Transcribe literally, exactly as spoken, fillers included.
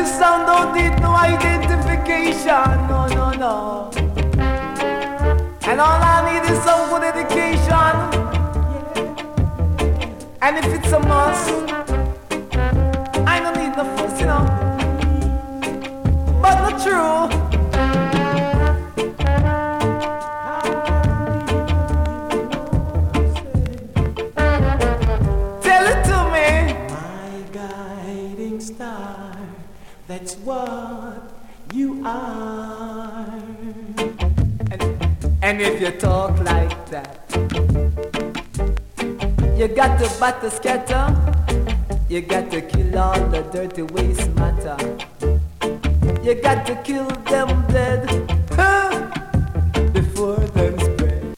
this sound don't need no identification, no, no, no. And all I need is some good education. And if it's a must, I don't need no fuss, you know. But not true. Tell it to me. My guiding star, that's what you are. And, and if you talk like that, you got to bat the scatter. You got to kill all the dirty waste matter. You got to kill them dead, huh, before them spread.